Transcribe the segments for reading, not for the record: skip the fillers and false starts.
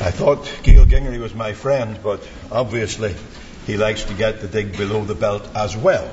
I thought Gail Gingery was my friend, but obviously he likes to get the dig below the belt as well.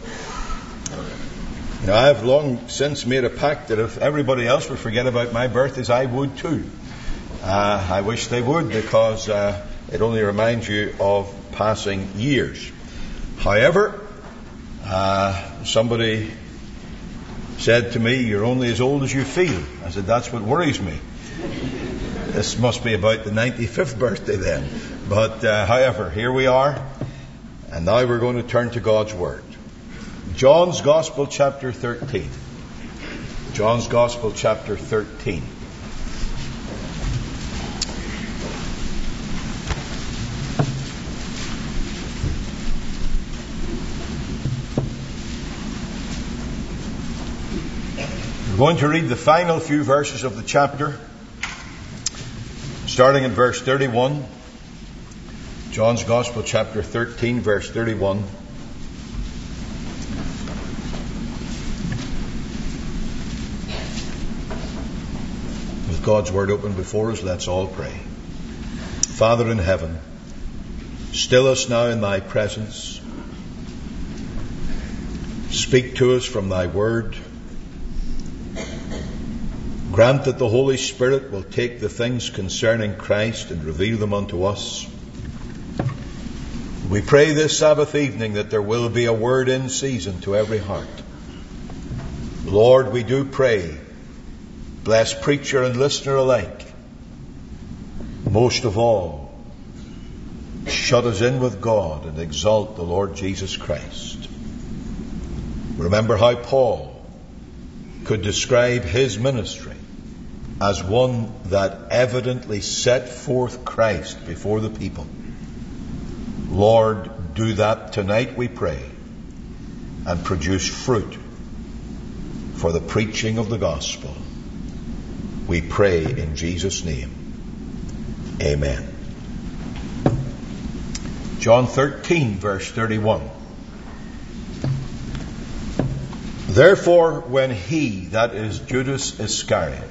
Now, I have long since made a pact that if everybody else would forget about my birthdays, I would too. I wish they would, because it only reminds you of passing years. However, somebody said to me, "You're only as old as you feel." I said, "That's what worries me." This must be about the 95th birthday then. But however, here we are. And now we're going to turn to God's Word. John's Gospel, chapter 13. John's Gospel, chapter 13. We're going to read the final few verses of the chapter, starting in verse 31. John's Gospel, chapter 13, verse 31. With God's Word open before us, let's all pray. Father in heaven, still us now in Thy presence. Speak to us from Thy Word. Grant that the Holy Spirit will take the things concerning Christ and reveal them unto us. We pray this Sabbath evening that there will be a word in season to every heart. Lord, we do pray, bless preacher and listener alike. Most of all, shut us in with God and exalt the Lord Jesus Christ. Remember how Paul could describe his ministry as one that evidently set forth Christ before the people. Lord, do that tonight, we pray, and produce fruit for the preaching of the gospel. We pray in Jesus' name. Amen. John 13, verse 31. Therefore, when he, that is Judas Iscariot,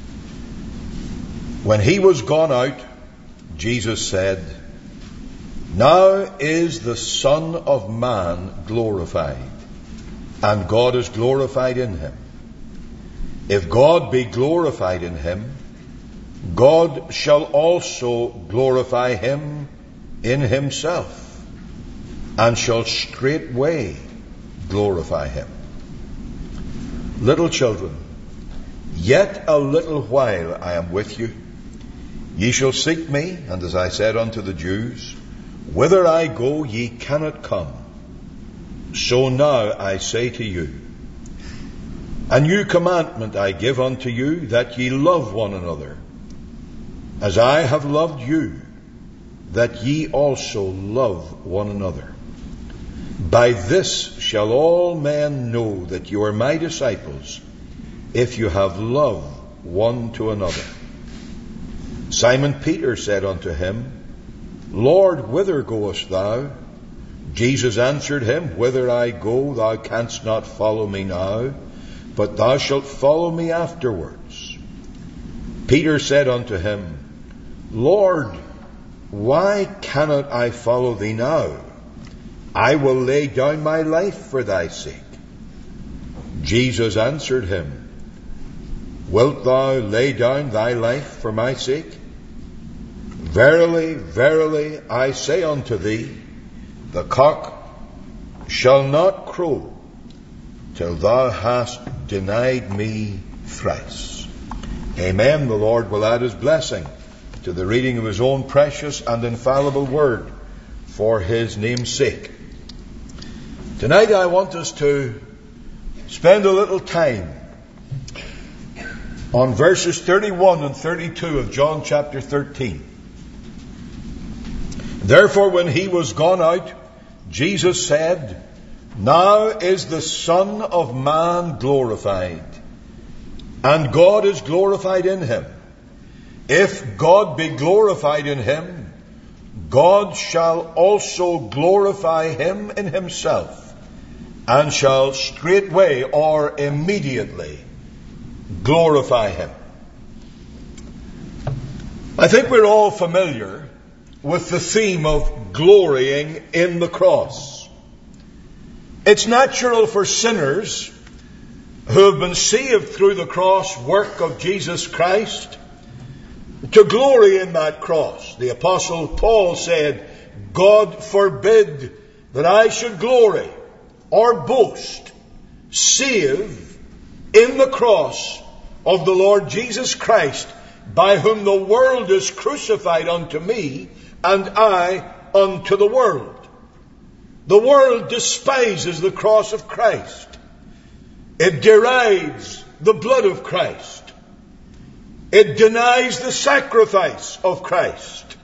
when he was gone out, Jesus said, Now is the Son of Man glorified, and God is glorified in him. If God be glorified in him, God shall also glorify him in himself, and shall straightway glorify him. Little children, yet a little while I am with you. Ye shall seek me, and as I said unto the Jews, Whither I go, ye cannot come. So now I say to you, A new commandment I give unto you, that ye love one another. As I have loved you, that ye also love one another. By this shall all men know that you are my disciples, if you have love one to another. Simon Peter said unto him, Lord, whither goest thou? Jesus answered him, Whither I go, thou canst not follow me now, but thou shalt follow me afterwards. Peter said unto him, Lord, why cannot I follow thee now? I will lay down my life for thy sake. Jesus answered him, Wilt thou lay down thy life for my sake? Verily, verily, I say unto thee, the cock shall not crow till thou hast denied me thrice. Amen. The Lord will add his blessing to the reading of his own precious and infallible word for his name's sake. Tonight I want us to spend a little time on verses 31 and 32 of John chapter 13. Therefore, when he was gone out, Jesus said, Now is the Son of Man glorified, and God is glorified in him. If God be glorified in him, God shall also glorify him in himself, and shall straightway or immediately glorify him. I think we're all familiar with the theme of glorying in the cross. It's natural for sinners who have been saved through the cross work of Jesus Christ to glory in that cross. The Apostle Paul said, God forbid that I should glory or boast save in the cross of the Lord Jesus Christ, by whom the world is crucified unto me, and I unto the world. The world despises the cross of Christ. It derides the blood of Christ. It denies the sacrifice of Christ.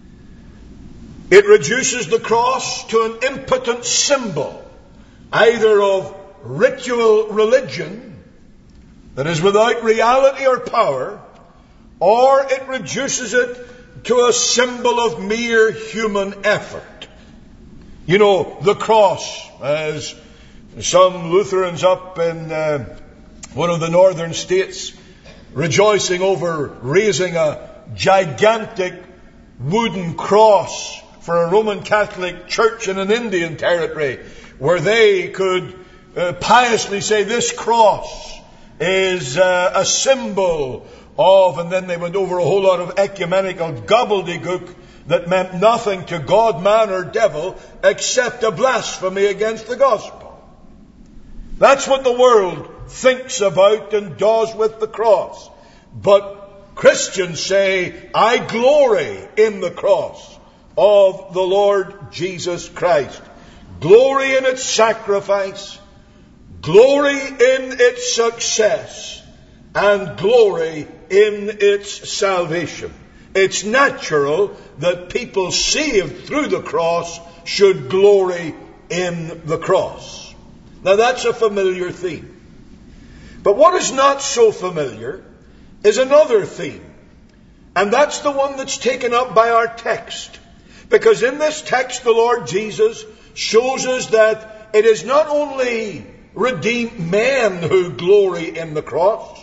It reduces the cross to an impotent symbol, either of ritual religion that is without reality or power, or it reduces it to a symbol of mere human effort. You know, the cross, as some Lutherans up in one of the northern states rejoicing over raising a gigantic wooden cross for a Roman Catholic church in an Indian territory, where they could piously say this cross is a symbol of, and then they went over a whole lot of ecumenical gobbledygook that meant nothing to God, man, or devil except a blasphemy against the gospel. That's what the world thinks about and does with the cross. But Christians say, I glory in the cross of the Lord Jesus Christ. Glory in its sacrifice, glory in its success, and glory in its salvation. It's natural that people saved through the cross should glory in the cross. Now that's a familiar theme. But what is not so familiar is another theme. And that's the one that's taken up by our text. Because in this text the Lord Jesus shows us that it is not only redeemed men who glory in the cross,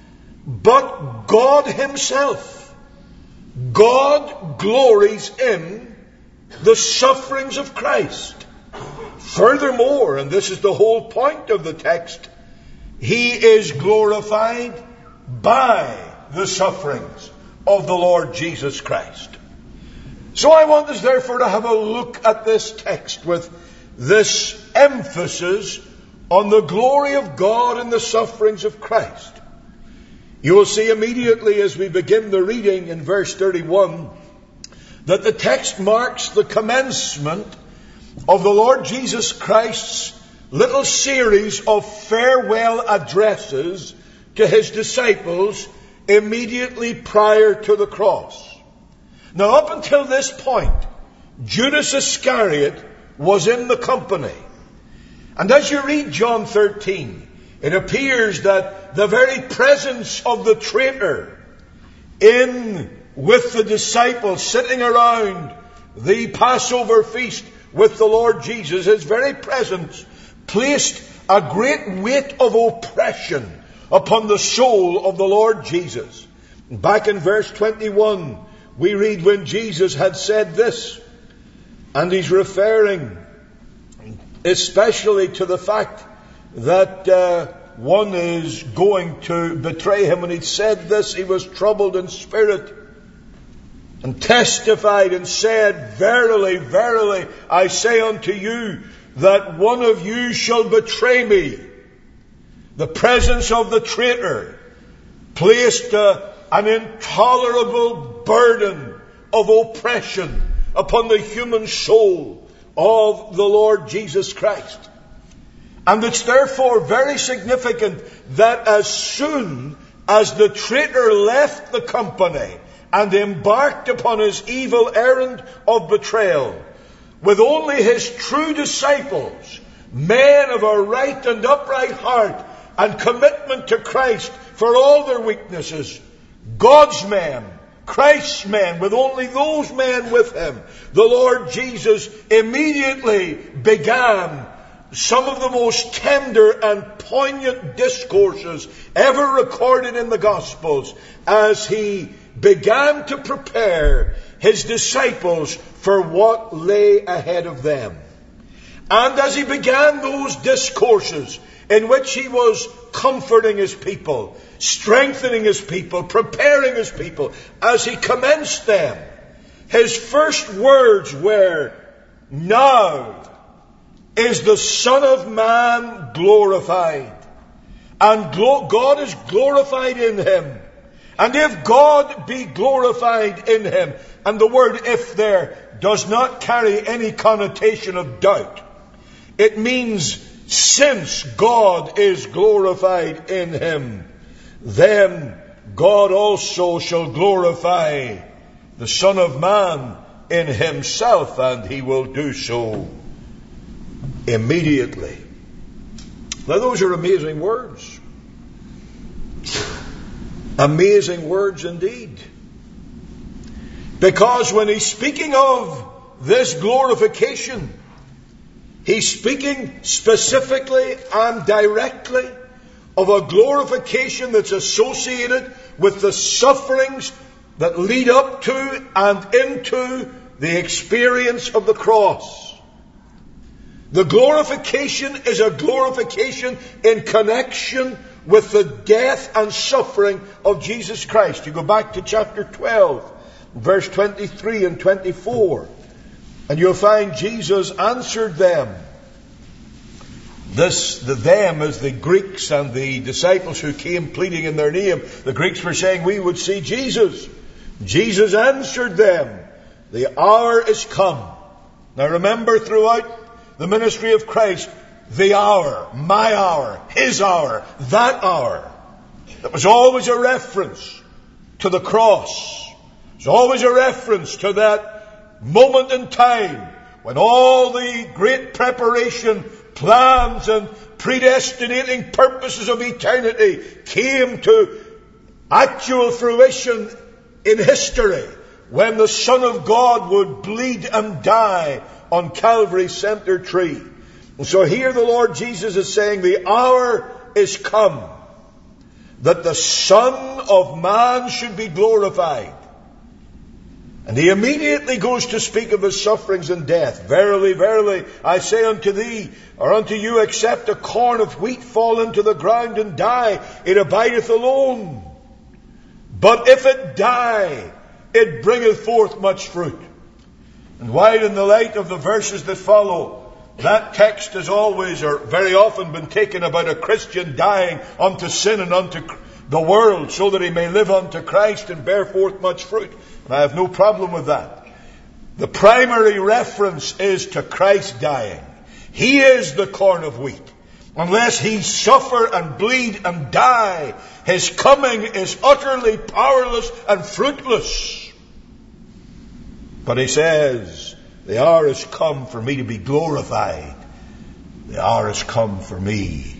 but God Himself. God glories in the sufferings of Christ. Furthermore, and this is the whole point of the text, He is glorified by the sufferings of the Lord Jesus Christ. So I want us therefore to have a look at this text with this emphasis on the glory of God and the sufferings of Christ. You will see immediately as we begin the reading in verse 31 that the text marks the commencement of the Lord Jesus Christ's little series of farewell addresses to His disciples immediately prior to the cross. Now, up until this point, Judas Iscariot was in the company. And as you read John 13, it appears that the very presence of the traitor with the disciples sitting around the Passover feast with the Lord Jesus, His very presence placed a great weight of oppression upon the soul of the Lord Jesus. Back in verse 21, we read when Jesus had said this, and He's referring especially to the fact that one is going to betray Him. And He said this, He was troubled in spirit and testified and said, Verily, verily, I say unto you, that one of you shall betray me. The presence of the traitor placed an intolerable burden of oppression upon the human soul of the Lord Jesus Christ. And it's therefore very significant that as soon as the traitor left the company and embarked upon his evil errand of betrayal, with only his true disciples, men of a right and upright heart and commitment to Christ for all their weaknesses, God's men, Christ's men, with only those men with Him, the Lord Jesus immediately began some of the most tender and poignant discourses ever recorded in the Gospels as He began to prepare his disciples for what lay ahead of them. And as he began those discourses in which he was comforting his people, strengthening his people, preparing his people, as he commenced them, his first words were, "Now is the Son of Man glorified, and God is glorified in him. And if God be glorified in him," and the word "if" there does not carry any connotation of doubt. It means since God is glorified in him, then God also shall glorify the Son of Man in himself, and he will do so immediately. Now those are amazing words. Amazing words indeed. Because when he's speaking of this glorification, he's speaking specifically and directly of a glorification that's associated with the sufferings that lead up to and into the experience of the cross. The glorification is a glorification in connection with the death and suffering of Jesus Christ. You go back to chapter 12, verse 23 and 24, and you'll find Jesus answered them. The them is the Greeks and the disciples who came pleading in their name. The Greeks were saying, "We would see Jesus." Jesus answered them, "The hour is come." Now remember, throughout the ministry of Christ, the hour, my hour, his hour, that hour, that was always a reference to the cross. It's always a reference to that moment in time when all the great preparation, plans and predestinating purposes of eternity came to actual fruition in history, when the Son of God would bleed and die on Calvary's center tree. And so here the Lord Jesus is saying, the hour is come that the Son of Man should be glorified. And he immediately goes to speak of his sufferings and death. "Verily, verily, I say unto thee, or unto you, except a corn of wheat fall into the ground and die, it abideth alone. But if it die, it bringeth forth much fruit." And while in the light of the verses that follow, that text has always or very often been taken about a Christian dying unto sin and unto the world so that he may live unto Christ and bear forth much fruit. And I have no problem with that. The primary reference is to Christ dying. He is the corn of wheat. Unless he suffer and bleed and die, his coming is utterly powerless and fruitless. But he says, the hour has come for me to be glorified. The hour has come for me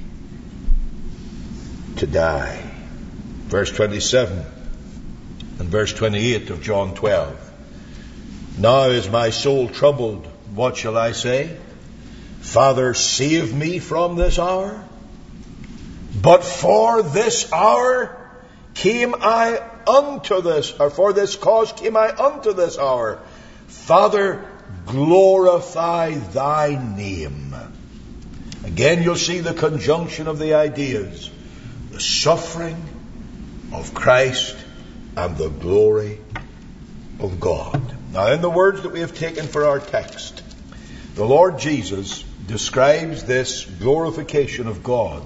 to die. Verse 27 and verse 28 of John 12. "Now is my soul troubled. What shall I say? Father, save me from this hour. But for this hour came I unto this, or for this cause came I unto this hour. Father, glorify thy name." Again, you'll see the conjunction of the ideas. The suffering of Christ and the glory of God. Now, in the words that we have taken for our text, the Lord Jesus describes this glorification of God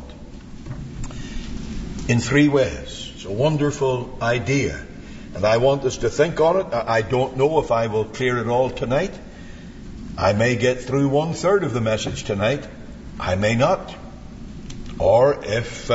in three ways. It's a wonderful idea, and I want us to think on it. I don't know if I will clear it all tonight. I may get through 1/3 of the message tonight. I may not. Or if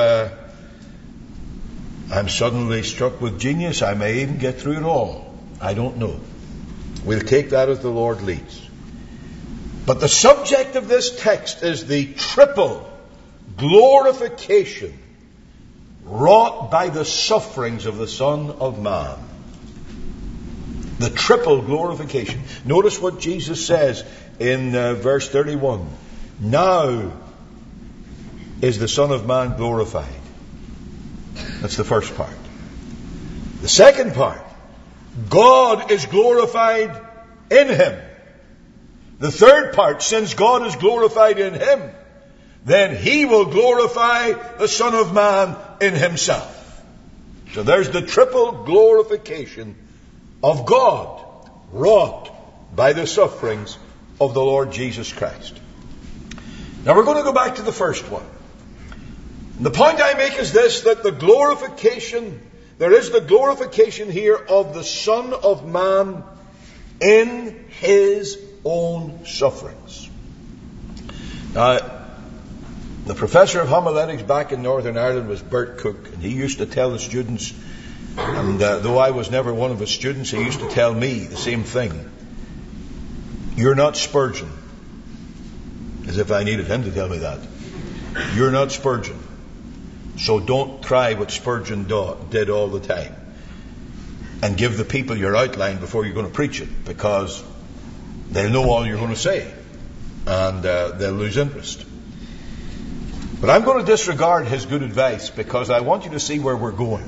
I'm suddenly struck with genius, I may even get through it all. I don't know. We'll take that as the Lord leads. But the subject of this text is the triple glorification wrought by the sufferings of the Son of Man. The triple glorification. Notice what Jesus says in verse 31. "Now is the Son of Man glorified." That's the first part. The second part, God is glorified in him. The third part, since God is glorified in him, then he will glorify the Son of Man in himself. So there's the triple glorification of God wrought by the sufferings of the Lord Jesus Christ. Now we're going to go back to the first one. The point I make is this, that there is the glorification here of the Son of Man in his own sufferings. Now, the professor of homiletics back in Northern Ireland was Bert Cook, and he used to tell the students, and though I was never one of his students, he used to tell me the same thing. You're not Spurgeon. As if I needed him to tell me that. You're not Spurgeon. So don't try what Spurgeon did all the time. And give the people your outline before you're going to preach it, because they'll know all you're going to say. And they'll lose interest. But I'm going to disregard his good advice, because I want you to see where we're going.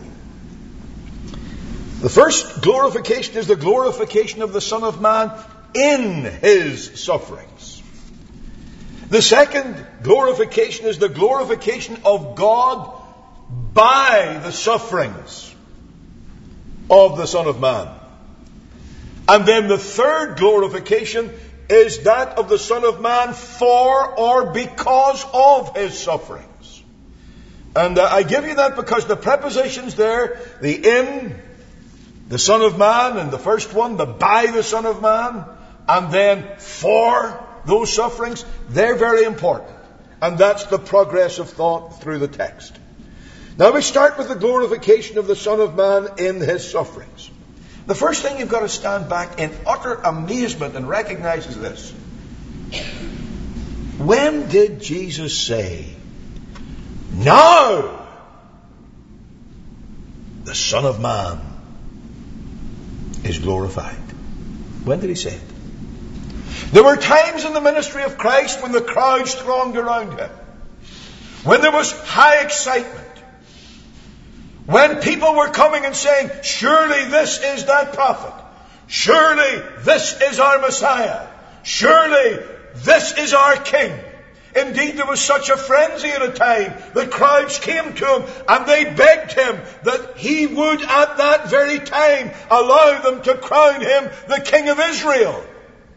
The first glorification is the glorification of the Son of Man in his sufferings. The second glorification is the glorification of God by the sufferings of the Son of Man. And then the third glorification is that of the Son of Man for or because of his sufferings. And I give you that because the prepositions there, the in, the Son of Man, and the first one, the by the Son of Man, and then for those sufferings, they're very important. And that's the progress of thought through the text. Now we start with the glorification of the Son of Man in his sufferings. The first thing you've got to stand back in utter amazement and recognize is this. When did Jesus say, now the Son of Man is glorified? When did he say it? There were times in the ministry of Christ when the crowds thronged around him, when there was high excitement, when people were coming and saying, surely this is that prophet, surely this is our Messiah, surely this is our King. Indeed, there was such a frenzy at a time that crowds came to him and they begged him that he would at that very time allow them to crown him the King of Israel.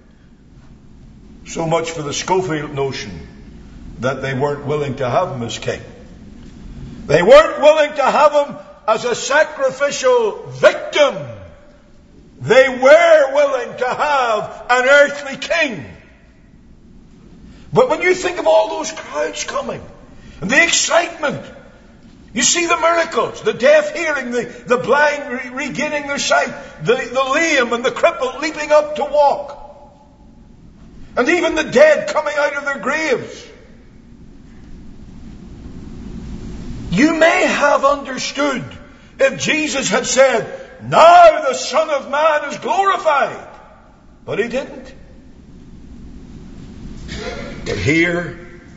So much for the Schofield notion that they weren't willing to have him as king. They weren't willing to have him as a sacrificial victim. They were willing to have an earthly king. But when you think of all those crowds coming, and the excitement, you see the miracles, the deaf hearing, the blind regaining their sight, the lame and the crippled leaping up to walk, and even the dead coming out of their graves. You may have understood if Jesus had said, now the Son of Man is glorified. But he didn't. But here,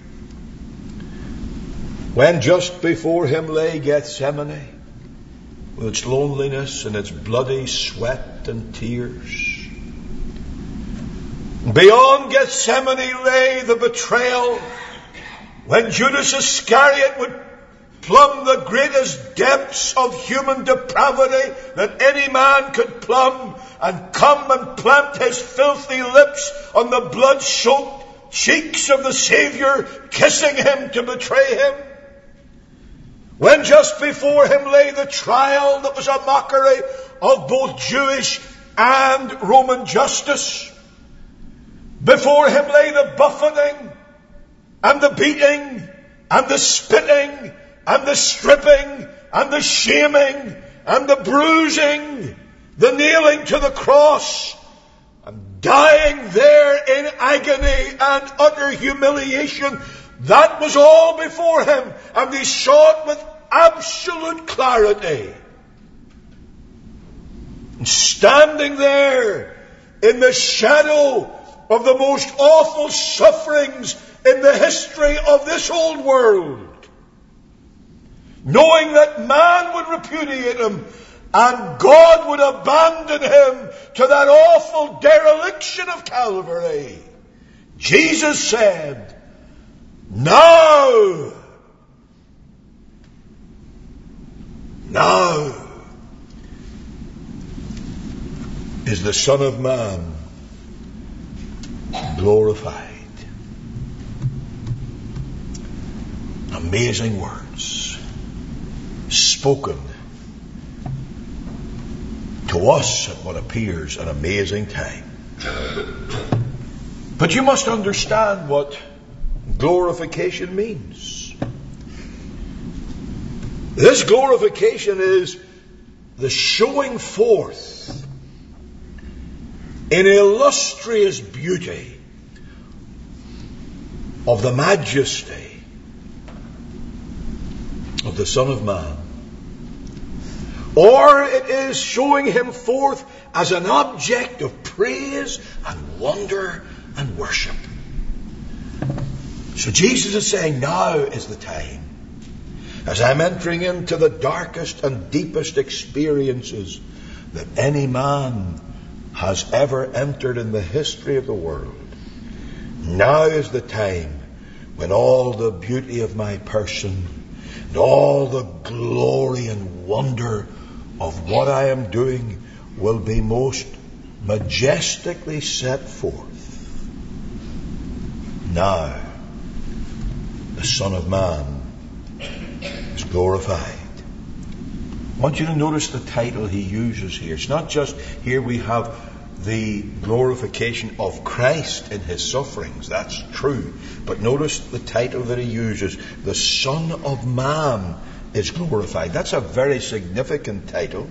when just before him lay Gethsemane, with its loneliness and its bloody sweat and tears, beyond Gethsemane lay the betrayal, when Judas Iscariot would plumb the greatest depths of human depravity that any man could plumb, and come and plant his filthy lips on the blood-soaked cheeks of the Savior, kissing him to betray him. When just before him lay the trial that was a mockery of both Jewish and Roman justice. Before him lay the buffeting and the beating and the spitting and the stripping and the shaming and the bruising, the nailing to the cross and dying there in agony and utter humiliation. That was all before him, and he saw it with absolute clarity. And standing there in the shadow of the most awful sufferings in the history of this old world, knowing that man would repudiate him and God would abandon him to that awful dereliction of Calvary, Jesus said, now is the Son of Man glorified. Amazing words spoken to us at what appears an amazing time. But you must understand what glorification means. This glorification is the showing forth in illustrious beauty of the majesty of the Son of Man. Or it is showing him forth as an object of praise and wonder and worship. So Jesus is saying, now is the time, as I'm entering into the darkest and deepest experiences that any man has ever entered in the history of the world. Now is the time when all the beauty of my person and all the glory and wonder of what I am doing will be most majestically set forth. Now, the Son of Man is glorified. I want you to notice the title he uses here. It's not just here we have the glorification of Christ in his sufferings. That's true. But notice the title that he uses. The Son of Man is glorified. That's a very significant title.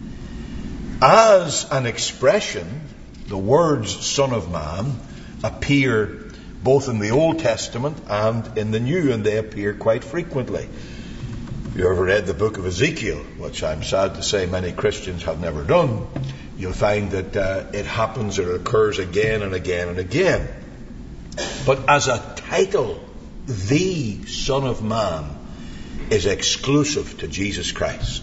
As an expression, the words Son of Man appear both in the Old Testament and in the New, and they appear quite frequently. If you ever read the book of Ezekiel, which I'm sad to say many Christians have never done, you'll find that it happens, it occurs again and again and again. But as a title, the Son of Man is exclusive to Jesus Christ.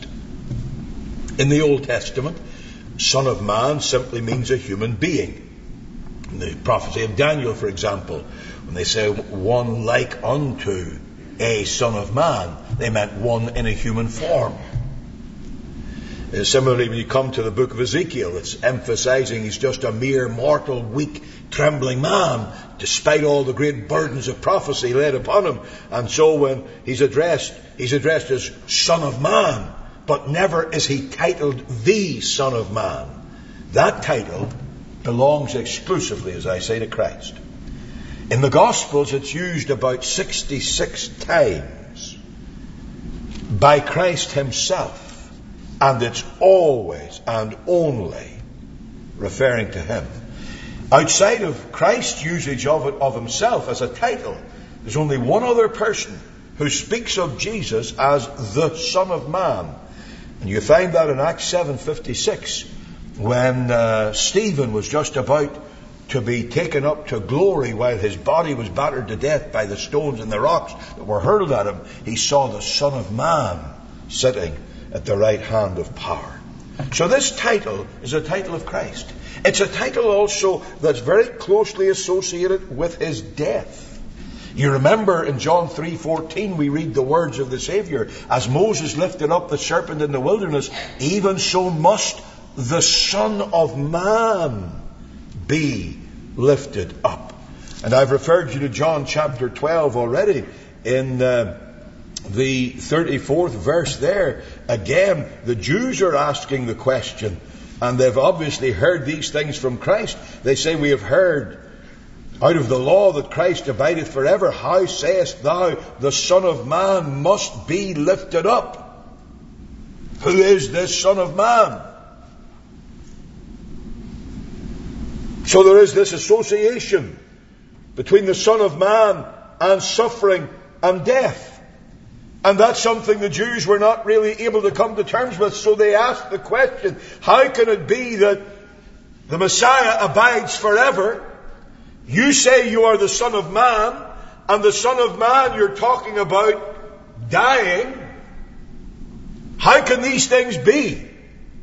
In the Old Testament, Son of Man simply means a human being. In the prophecy of Daniel, for example, when they say one like unto a Son of Man, they meant one in a human form. Similarly, when you come to the book of Ezekiel, it's emphasizing he's just a mere mortal, weak, trembling man, despite all the great burdens of prophecy laid upon him. And so when he's addressed as Son of Man, but never is he titled the Son of Man. That title belongs exclusively, as I say, to Christ. In the Gospels, it's used about 66 times by Christ himself. And it's always and only referring to him. Outside of Christ's usage of it of himself as a title, there's only one other person who speaks of Jesus as the Son of Man. And you find that in Acts 7:56, when Stephen was just about to be taken up to glory while his body was battered to death by the stones and the rocks that were hurled at him. He saw the Son of Man sitting at the right hand of power. So this title is a title of Christ. It's a title also that's very closely associated with his death. You remember in John 3:14 we read the words of the Savior, as Moses lifted up the serpent in the wilderness, even so must the Son of Man be lifted up. And I've referred you to John chapter 12 already in the 34th verse there. Again, the Jews are asking the question, and they've obviously heard these things from Christ. They say, we have heard out of the law that Christ abideth forever. How sayest thou the Son of Man must be lifted up? Who is this Son of Man? So there is this association between the Son of Man and suffering and death. And that's something the Jews were not really able to come to terms with. So they asked the question, how can it be that the Messiah abides forever? You say you are the Son of Man, and the Son of Man you're talking about dying. How can these things be?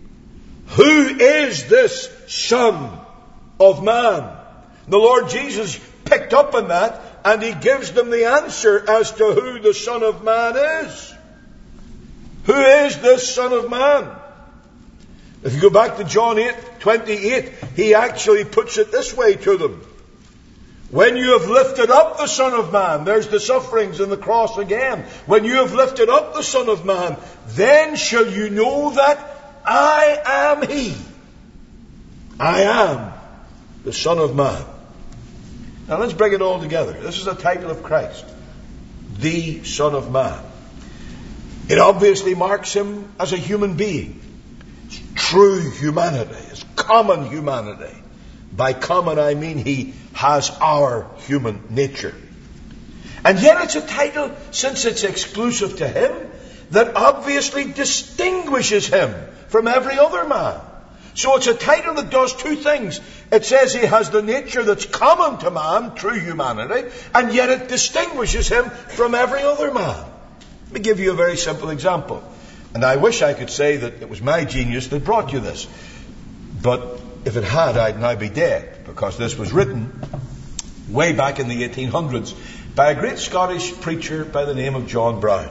Who is this Son of Man? The Lord Jesus picked up on that, and he gives them the answer as to who the Son of Man is. Who is this Son of Man? If you go back to John 8:28, he actually puts it this way to them. When you have lifted up the Son of Man, there's the sufferings and the cross again. When you have lifted up the Son of Man, then shall you know that I am He. I am the Son of Man. Now let's bring it all together. This is the title of Christ, the Son of Man. It obviously marks Him as a human being. It's true humanity. It's common humanity. By common I mean He has our human nature. And yet it's a title, since it's exclusive to Him, that obviously distinguishes Him from every other man. So it's a title that does two things. It says He has the nature that's common to man, true humanity, and yet it distinguishes Him from every other man. Let me give you a very simple example. And I wish I could say that it was my genius that brought you this. But if it had, I'd now be dead, because this was written way back in the 1800s by a great Scottish preacher by the name of John Brown.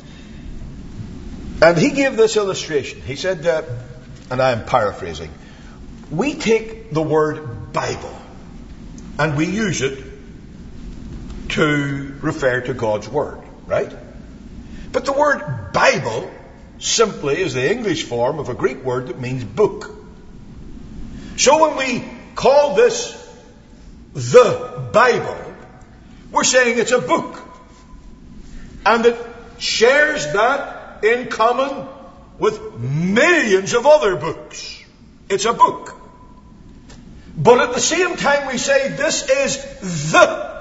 And he gave this illustration. He said, and I am paraphrasing, we take the word Bible and we use it to refer to God's Word, right? But the word Bible simply is the English form of a Greek word that means book. So when we call this the Bible, we're saying it's a book. And it shares that in common with millions of other books. It's a book. But at the same time we say this is the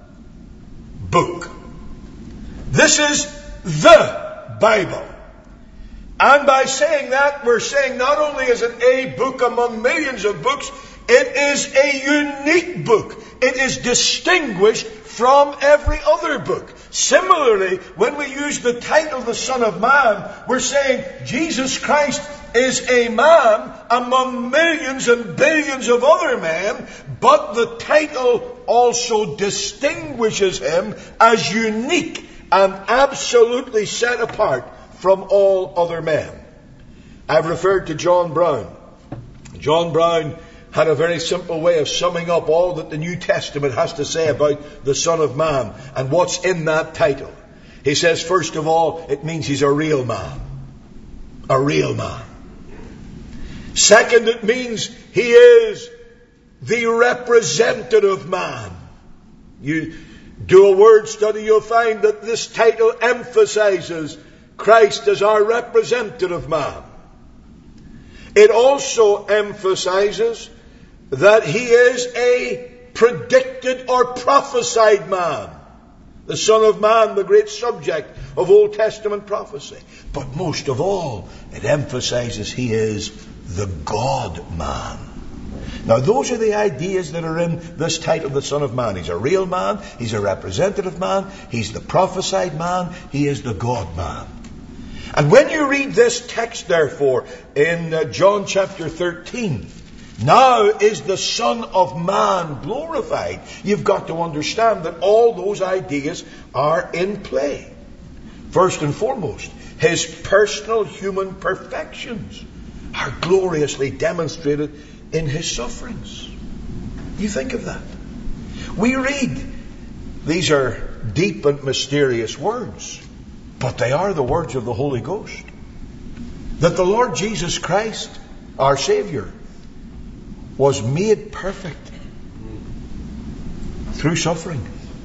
book. This is the Bible. And by saying that, we're saying not only is it a book among millions of books, it is a unique book. It is distinguished from every other book. Similarly, when we use the title the Son of Man, we're saying Jesus Christ is a man among millions and billions of other men, but the title also distinguishes Him as unique and absolutely set apart from all other men. I've referred to John Brown. John Brown had a very simple way of summing up all that the New Testament has to say about the Son of Man and what's in that title. He says, first of all, it means He's a real man. A real man. Second, it means He is the representative man. You do a word study, you'll find that this title emphasizes Christ as our representative man. It also emphasizes that He is a predicted or prophesied man. The Son of Man, the great subject of Old Testament prophecy. But most of all, it emphasizes He is the God-man. Now those are the ideas that are in this title, the Son of Man. He's a real man, He's a representative man, He's the prophesied man, He is the God-man. And when you read this text, therefore, in John chapter 13, now is the Son of Man glorified, you've got to understand that all those ideas are in play. First and foremost, His personal human perfections are gloriously demonstrated in His sufferings. You think of that. We read, these are deep and mysterious words, but they are the words of the Holy Ghost. That the Lord Jesus Christ, our Savior, was made perfect through suffering.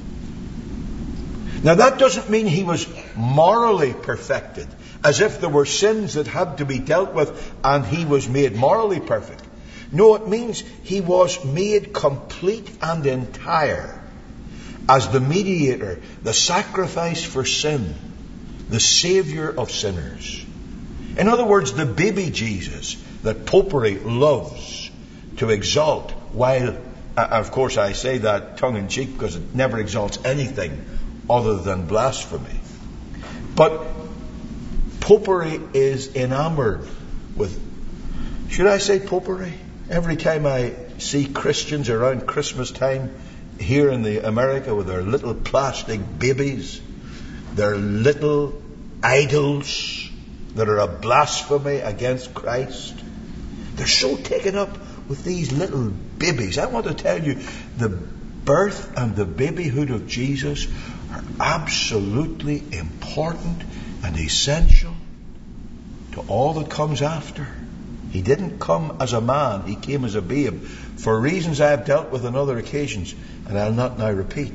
Now that doesn't mean He was morally perfected, as if there were sins that had to be dealt with and He was made morally perfect. No, it means He was made complete and entire as the mediator, the sacrifice for sin, the Saviour of sinners. In other words, the baby Jesus that Popery loves to exalt, while, of course I say that tongue-in-cheek because it never exalts anything other than blasphemy. But Popery is enamoured with should I say popery? Every time I see Christians around Christmas time here in the America with their little plastic babies, their little idols that are a blasphemy against Christ, they're so taken up with these little babies. I want to tell you, the birth and the babyhood of Jesus are absolutely important and essential to all that comes after. He didn't come as a man, he came as a babe, for reasons I have dealt with on other occasions, and I'll not now repeat.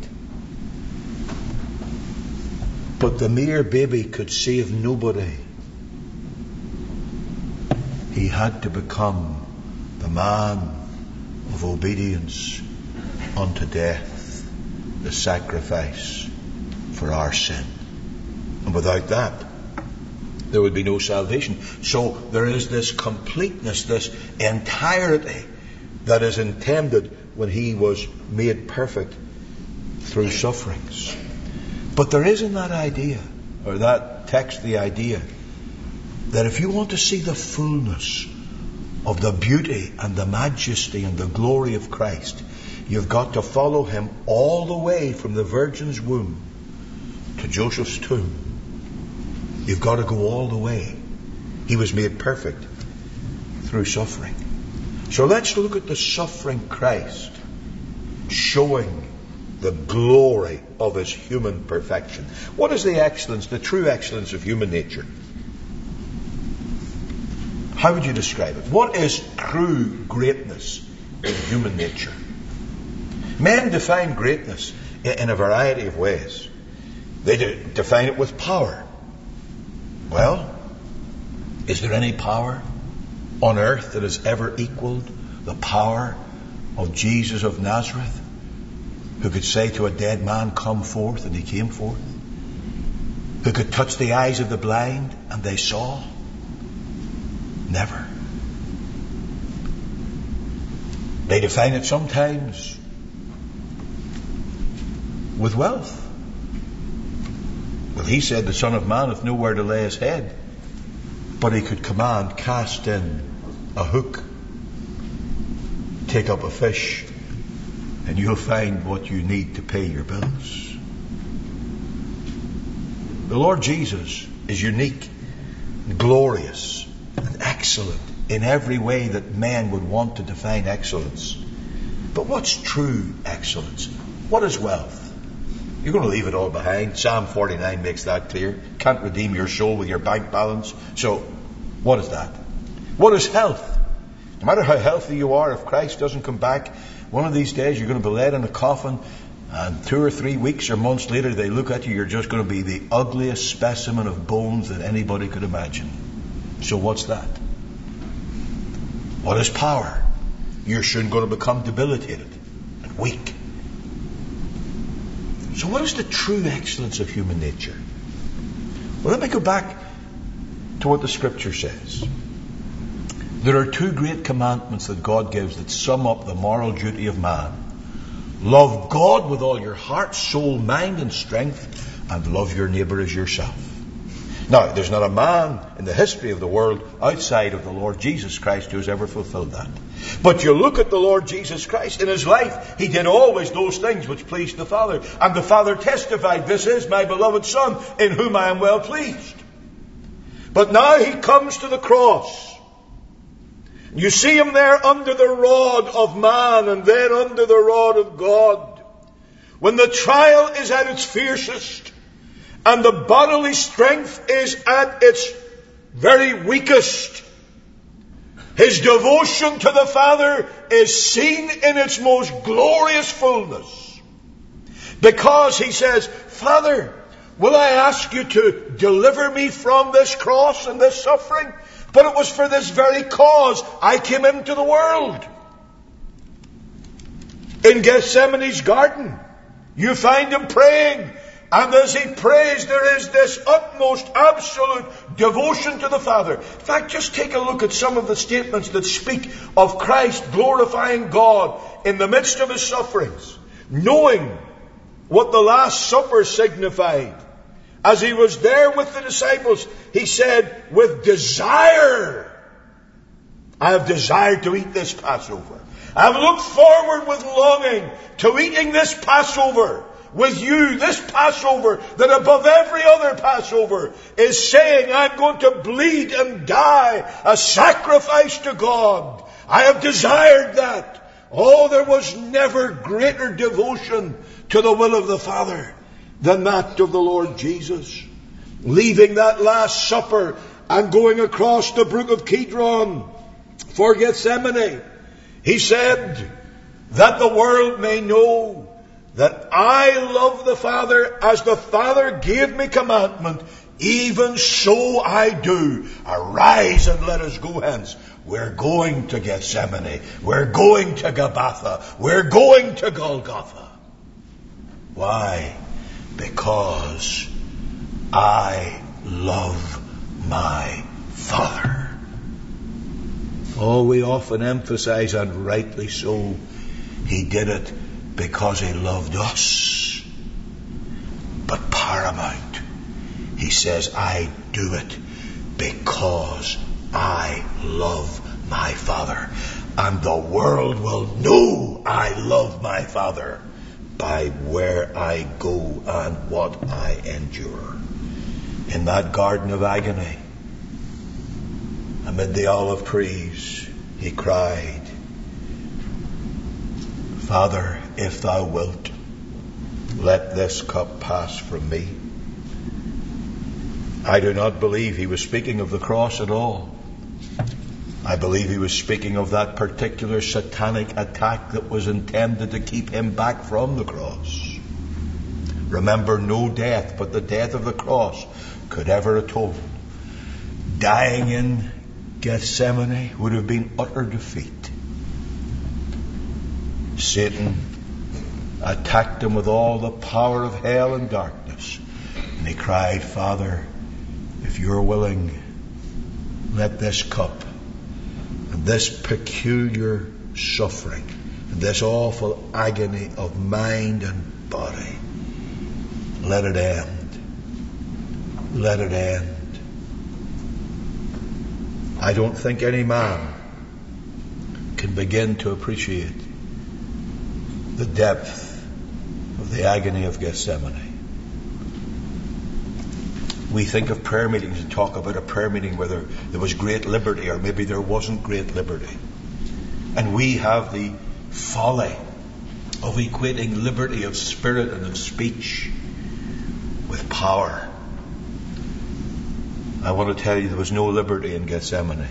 But the mere baby could save nobody. He had to become the man of obedience unto death, the sacrifice for our sin. And without that, there would be no salvation. So there is this completeness, this entirety that is intended when he was made perfect through sufferings. But there is in that idea, or that text, the idea that if you want to see the fullness of the beauty and the majesty and the glory of Christ, you've got to follow him all the way from the Virgin's womb to Joseph's tomb. You've got to go all the way. He was made perfect through suffering. So let's look at the suffering Christ, showing the glory of his human perfection. What is the excellence, the true excellence of human nature? How would you describe it? What is true greatness in human nature? Men define greatness in a variety of ways. They define it with power. Well, is there any power on earth that has ever equaled the power of Jesus of Nazareth, who could say to a dead man, come forth, and he came forth? Who could touch the eyes of the blind and they saw? Never. They define it sometimes with wealth. Well, he said the Son of Man hath nowhere to lay his head, but he could command, cast in a hook, take up a fish, and you'll find what you need to pay your bills. The Lord Jesus is unique, glorious, and excellent in every way that men would want to define excellence. But what's true excellence? What is wealth? You're going to leave it all behind. Psalm 49 makes that clear. Can't redeem your soul with your bank balance. So, what is that? What is health? No matter how healthy you are, if Christ doesn't come back, one of these days you're going to be laid in a coffin, and 2 or 3 weeks or months later they look at you, you're just going to be the ugliest specimen of bones that anybody could imagine. So what's that? What is power? You're soon going to become debilitated and weak. So what is the true excellence of human nature? Well, let me go back to what the Scripture says. There are 2 great commandments that God gives that sum up the moral duty of man. Love God with all your heart, soul, mind and strength, and love your neighbour as yourself. Now, there's not a man in the history of the world outside of the Lord Jesus Christ who has ever fulfilled that. But you look at the Lord Jesus Christ, in his life, he did always those things which pleased the Father. And the Father testified, this is my beloved Son, in whom I am well pleased. But now he comes to the cross. You see him there under the rod of man and then under the rod of God. When the trial is at its fiercest and the bodily strength is at its very weakest, his devotion to the Father is seen in its most glorious fullness. Because he says, Father, will I ask you to deliver me from this cross and this suffering? But it was for this very cause I came into the world. In Gethsemane's garden, you find him praying. And as he prays, there is this utmost absolute devotion to the Father. In fact, just take a look at some of the statements that speak of Christ glorifying God in the midst of his sufferings, knowing what the Last Supper signified. As he was there with the disciples, he said, with desire, I have desired to eat this Passover. I have looked forward with longing to eating this Passover with you, this Passover that above every other Passover is saying, I'm going to bleed and die a sacrifice to God. I have desired that. Oh, there was never greater devotion to the will of the Father than that of the Lord Jesus. Leaving that Last Supper and going across the brook of Kidron for Gethsemane, he said, that the world may know that I love the Father as the Father gave me commandment, even so I do. Arise and let us go hence. We're going to Gethsemane. We're going to Gabbatha. We're going to Golgotha. Why? Because I love my Father. Oh, we often emphasize, and rightly so, he did it because he loved us. But paramount, he says, I do it because I love my Father. And the world will know I love my Father by where I go and what I endure. In that garden of agony, amid the olive trees, he cried, Father, if thou wilt, let this cup pass from me. I do not believe he was speaking of the cross at all. I believe he was speaking of that particular satanic attack that was intended to keep him back from the cross. Remember, no death but the death of the cross could ever atone. Dying in Gethsemane would have been utter defeat. Satan attacked him with all the power of hell and darkness. And he cried, Father, if you're willing, let this cup and this peculiar suffering and this awful agony of mind and body, let it end. Let it end. I don't think any man can begin to appreciate the depth of the agony of Gethsemane. We think of prayer meetings and talk about a prayer meeting where there was great liberty, or maybe there wasn't great liberty. And we have the folly of equating liberty of spirit and of speech with power. I want to tell you, there was no liberty in Gethsemane.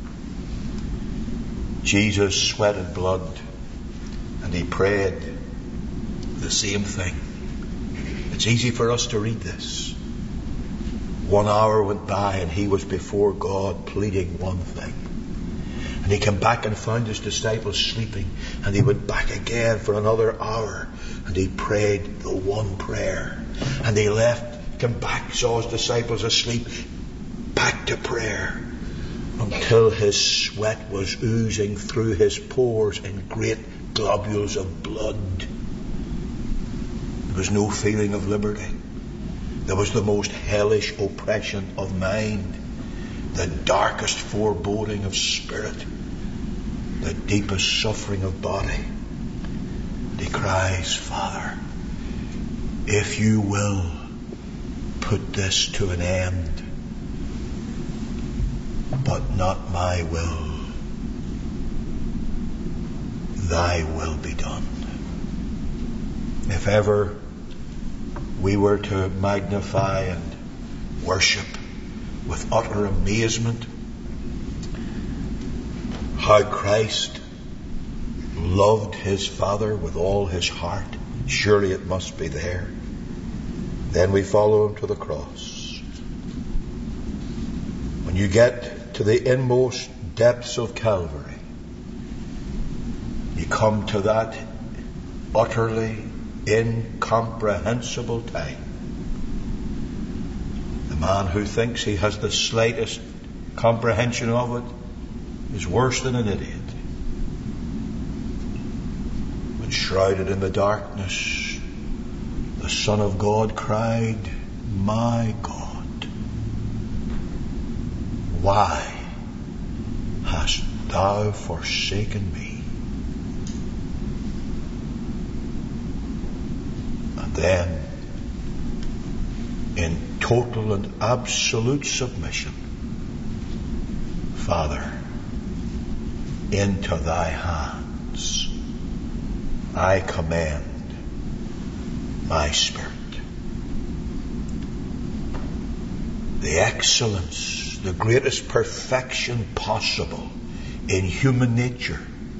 Jesus sweated blood and he prayed the same thing. It's easy for us to read this. 1 hour went by and he was before God pleading one thing. And he came back and found his disciples sleeping, and he went back again for another hour and he prayed the one prayer. And he left, came back, saw his disciples asleep, back to prayer, until his sweat was oozing through his pores in great globules of blood. There was no feeling of liberty. There was the most hellish oppression of mind, the darkest foreboding of spirit, the deepest suffering of body. And he cries, Father, if you will, put this to an end, but not my will, thy will be done. If ever we were to magnify and worship with utter amazement how Christ loved his Father with all his heart, surely it must be there. Then we follow him to the cross. When you get to the inmost depths of Calvary, you come to that utterly incomprehensible time. The man who thinks he has the slightest comprehension of it is worse than an idiot. When shrouded in the darkness, the Son of God cried, my God, why hast thou forsaken me? And then, in total and absolute submission, Father, into thy hands I commend my spirit. The excellence, the greatest perfection possible in human nature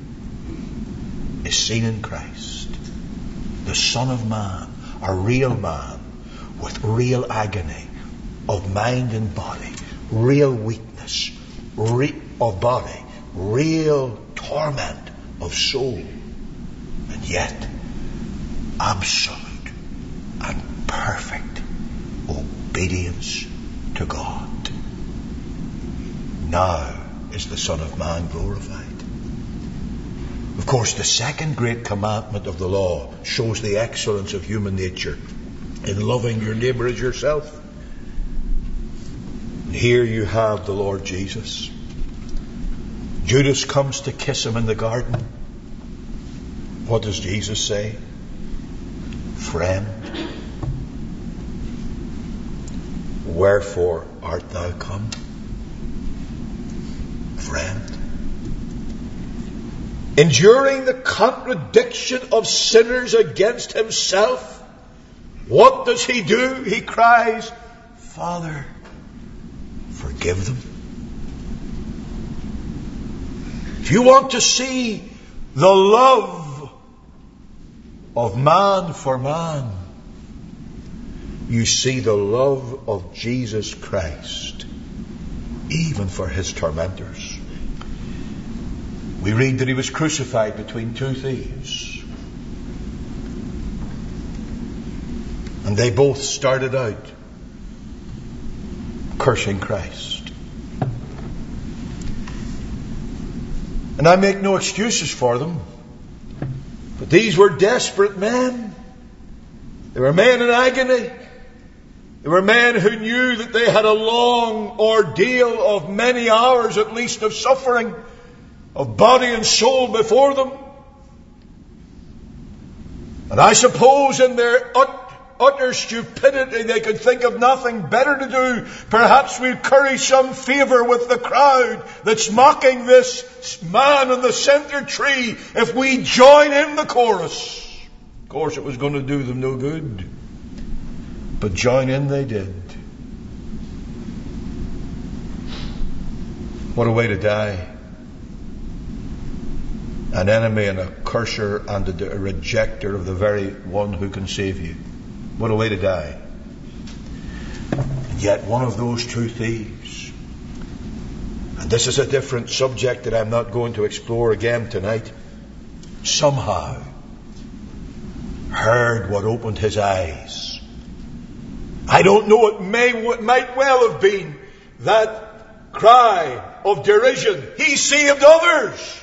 is seen in Christ, the Son of Man, a real man with real agony of mind and body, real weakness of body, real torment of soul, and yet absolute and perfect obedience to God. Now is the Son of Man glorified. Of course, the second great commandment of the law shows the excellence of human nature in loving your neighbour as yourself. Here you have the Lord Jesus. Judas comes to kiss him in the garden. What does Jesus say? Friend, wherefore art thou come? Friend. Enduring the contradiction of sinners against himself, what does he do? He cries, Father, forgive them. If you want to see the love of man for man, you see the love of Jesus Christ, even for his tormentors. We read that he was crucified between two thieves. And they both started out cursing Christ. And I make no excuses for them, but these were desperate men. They were men in agony. They were men who knew that they had a long ordeal of many hours at least of suffering, of body and soul before them. And I suppose in their utter stupidity they could think of nothing better to do. Perhaps we'll curry some favour with the crowd that's mocking this man on the centre tree if we join in the chorus. Of course it was going to do them no good, but join in they did. What a way to die. An enemy and a curser and a rejecter of the very one who can save you. What a way to die. And yet one of those two thieves, and this is a different subject that I'm not going to explore again tonight, somehow heard what opened his eyes. I don't know, it might well have been that cry of derision, he saved others.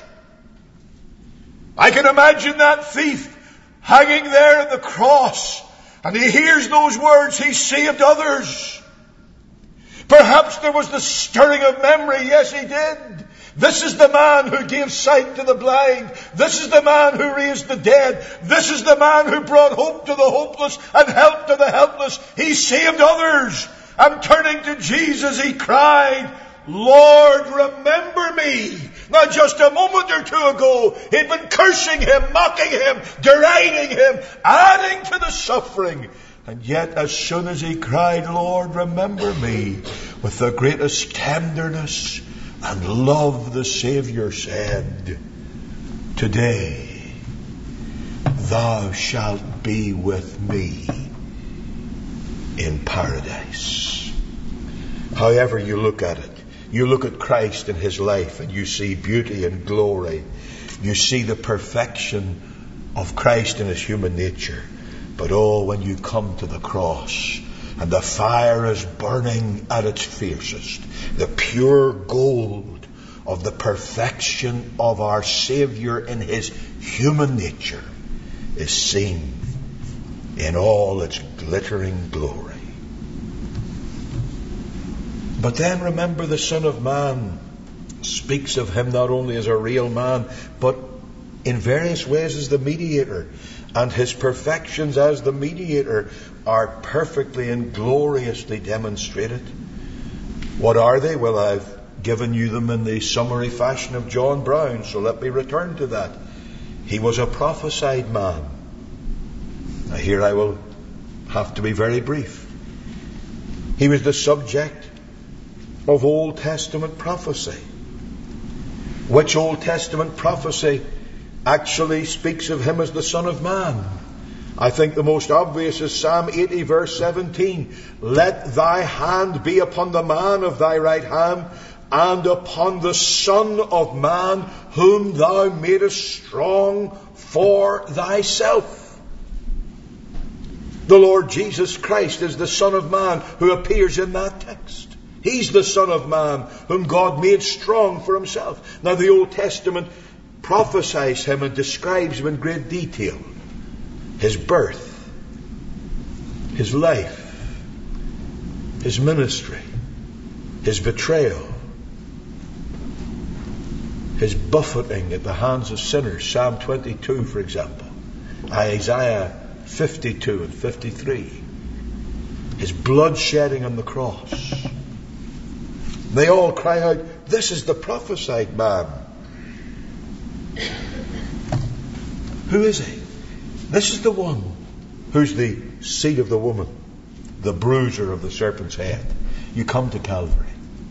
I can imagine that thief hanging there at the cross, and he hears those words, he saved others. Perhaps there was the stirring of memory. Yes, he did. This is the man who gave sight to the blind. This is the man who raised the dead. This is the man who brought hope to the hopeless and help to the helpless. He saved others. And turning to Jesus, he cried, Lord, remember me. Now just a moment or two ago, he'd been cursing him, mocking him, deriding him, adding to the suffering. And yet as soon as he cried, Lord, remember me, with the greatest tenderness and love, the Saviour said, today thou shalt be with me in paradise. However you look at it, you look at Christ and his life and you see beauty and glory. You see the perfection of Christ in his human nature. But oh, when you come to the cross and the fire is burning at its fiercest, the pure gold of the perfection of our Saviour in his human nature is seen in all its glittering glory. But then remember the Son of Man speaks of him not only as a real man, but in various ways as the mediator. And his perfections as the mediator are perfectly and gloriously demonstrated. What are they? Well, I've given you them in the summary fashion of John Brown, so let me return to that. He was a prophesied man. Now here I will have to be very brief. He was the subject of Old Testament prophecy. Which Old Testament prophecy actually speaks of him as the Son of Man? I think the most obvious is Psalm 80 verse 17. Let thy hand be upon the man of thy right hand, and upon the Son of Man, whom thou madest strong for thyself. The Lord Jesus Christ is the Son of Man who appears in that text. He's the Son of Man whom God made strong for himself. Now the Old Testament prophesies him and describes him in great detail. His birth, his life, his ministry, his betrayal, his buffeting at the hands of sinners, Psalm 22 for example, Isaiah 52 and 53, his blood shedding on the cross. They all cry out, this is the prophesied man. Who is he? This is the one who's the seed of the woman, the bruiser of the serpent's head. You come to Calvary.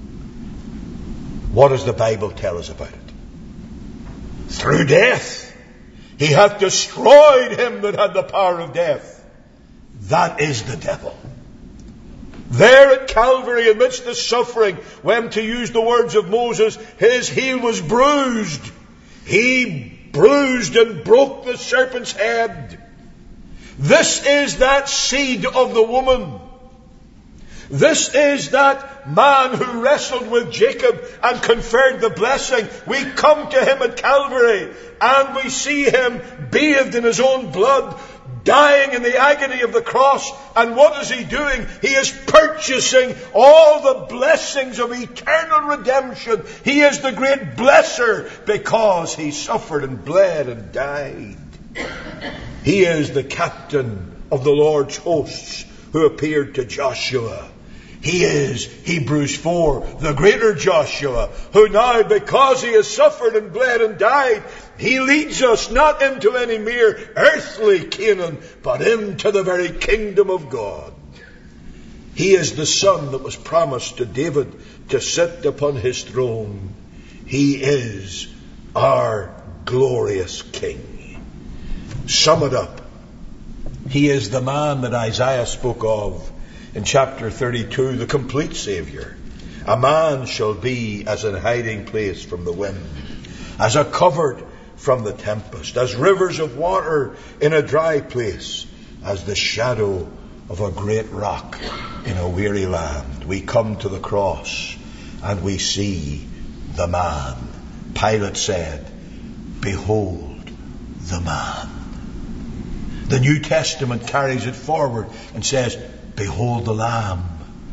What does the Bible tell us about it? Through death, he hath destroyed him that had the power of death. That is the devil. There at Calvary, amidst the suffering, when, to use the words of Moses, his heel was bruised. He bruised and broke the serpent's head. This is that seed of the woman. This is that man who wrestled with Jacob and conferred the blessing. We come to him at Calvary and we see him bathed in his own blood, dying in the agony of the cross. And what is he doing? He is purchasing all the blessings of eternal redemption. He is the great blesser because he suffered and bled and died. He is the captain of the Lord's hosts who appeared to Joshua. He is, Hebrews 4, the greater Joshua, who now, because he has suffered and bled and died, he leads us not into any mere earthly Canaan, but into the very kingdom of God. He is the son that was promised to David to sit upon his throne. He is our glorious King. Sum it up. He is the man that Isaiah spoke of in chapter 32, the complete Saviour. A man shall be as an hiding place from the wind, as a covert from the tempest, as rivers of water in a dry place, as the shadow of a great rock in a weary land. We come to the cross and we see the man. Pilate said, behold the man. The New Testament carries it forward and says, behold the Lamb.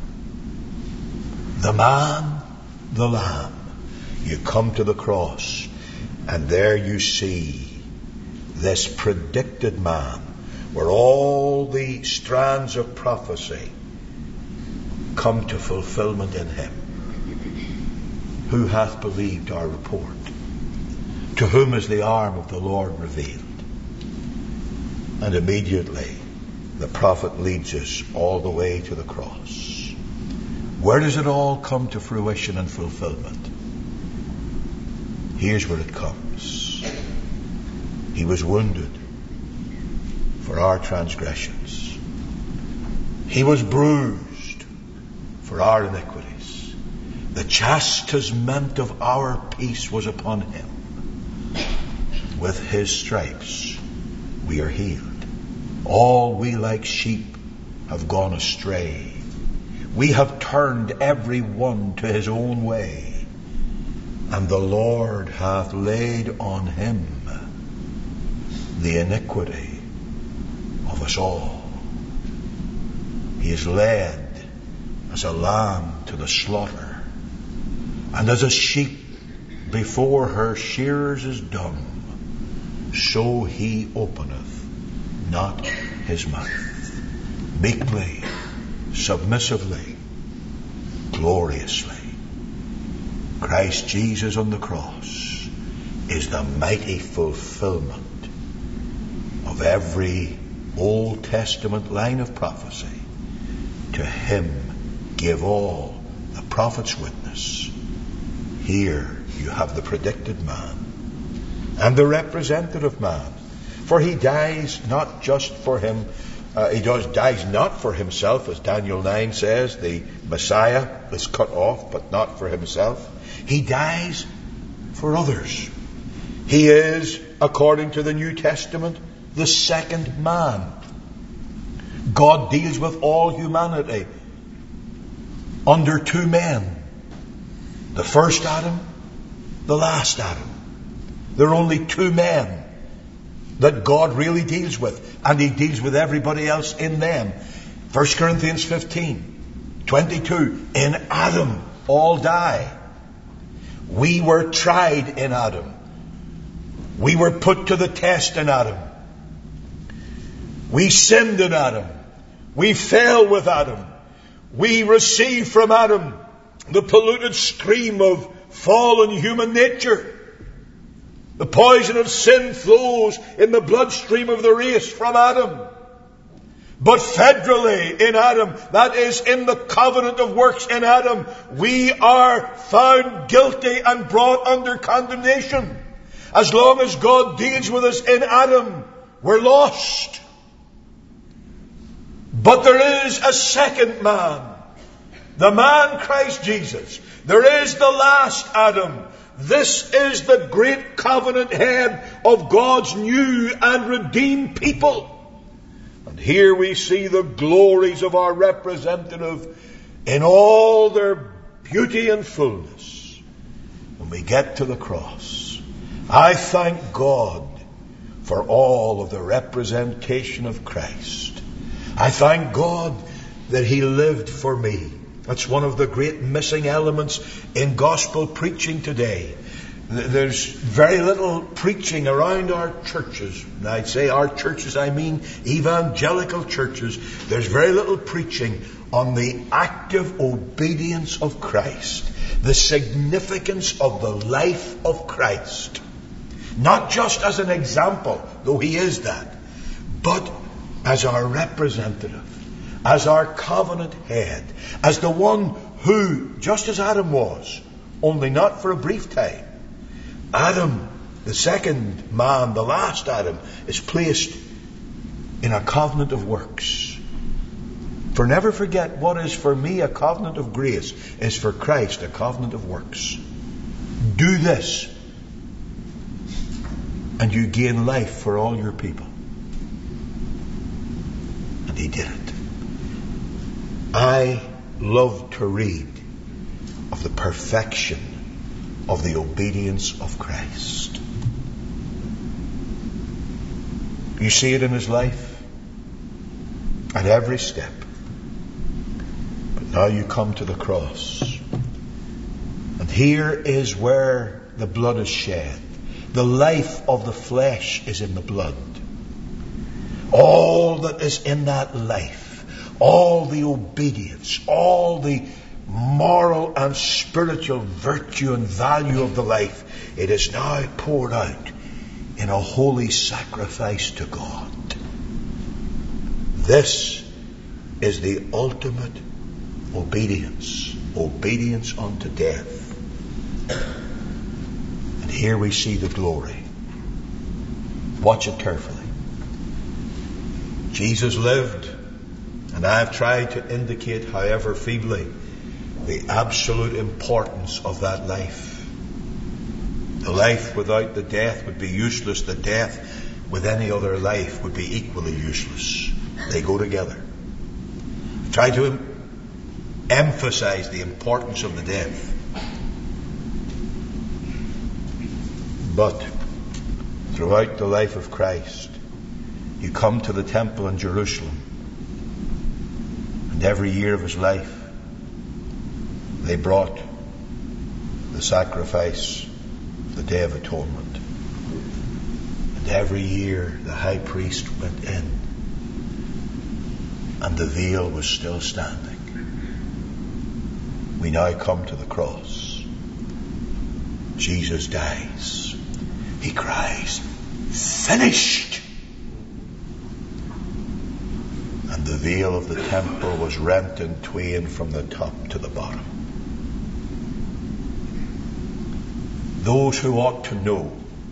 The man, the Lamb. You come to the cross and there you see this predicted man where all the strands of prophecy come to fulfillment in him. Who hath believed our report? To whom is the arm of the Lord revealed? And immediately the prophet leads us all the way to the cross. Where does it all come to fruition and fulfillment? Here's where it comes. He was wounded for our transgressions. He was bruised for our iniquities. The chastisement of our peace was upon him. With his stripes we are healed. All we like sheep have gone astray. We have turned every one to his own way, and the Lord hath laid on him the iniquity of us all. He is led as a lamb to the slaughter, and as a sheep before her shearers is dumb, so he openeth not his mouth. Meekly, submissively, gloriously. Christ Jesus on the cross is the mighty fulfillment of every Old Testament line of prophecy. To him give all the prophets witness. Here you have the predicted man and the representative man. For he dies not just for him, dies not for himself, as Daniel 9 says. The Messiah is cut off, but not for himself. He dies for others. He is, according to the New Testament, the second man. God deals with all humanity under two men. The first Adam, the last Adam. There are only two men that God really deals with, and he deals with everybody else in them. 1 Corinthians 15:22. In Adam all die. We were tried in Adam. We were put to the test in Adam. We sinned in Adam. We fell with Adam. We received from Adam the polluted stream of fallen human nature. The poison of sin flows in the bloodstream of the race from Adam. But federally in Adam, that is in the covenant of works in Adam, we are found guilty and brought under condemnation. As long as God deals with us in Adam, we're lost. But there is a second man, the man Christ Jesus. There is the last Adam. This is the great covenant head of God's new and redeemed people. And here we see the glories of our representative in all their beauty and fullness. When we get to the cross, I thank God for all of the representation of Christ. I thank God that he lived for me. That's one of the great missing elements in gospel preaching today. There's very little preaching around our churches. And I'd say our churches, I mean evangelical churches. There's very little preaching on the active obedience of Christ. The significance of the life of Christ. Not just as an example, though he is that, but as our representative, as our covenant head, as the one who, just as Adam was, only not for a brief time, Adam, the second man, the last Adam, is placed in a covenant of works. For never forget, what is for me a covenant of grace is for Christ a covenant of works. Do this, and you gain life for all your people. And he did it. I love to read of the perfection of the obedience of Christ. You see it in his life at every step. But now you come to the cross. And here is where the blood is shed. The life of the flesh is in the blood. All that is in that life, all the obedience, all the moral and spiritual virtue and value of the life, it is now poured out in a holy sacrifice to God. This is the ultimate obedience. Obedience unto death. And here we see the glory. Watch it carefully. Jesus lived, and I've tried to indicate, however feebly, the absolute importance of that life. The life without the death would be useless. The death with any other life would be equally useless. They go together. I try to emphasize the importance of the death. But throughout the life of Christ, you come to the temple in Jerusalem, and every year of his life, they brought the sacrifice the Day of Atonement. And every year the high priest went in, and the veil was still standing. We now come to the cross. Jesus dies. He cries, "Finished!" And the veil of the temple was rent in twain from the top to the bottom. Those who ought to know,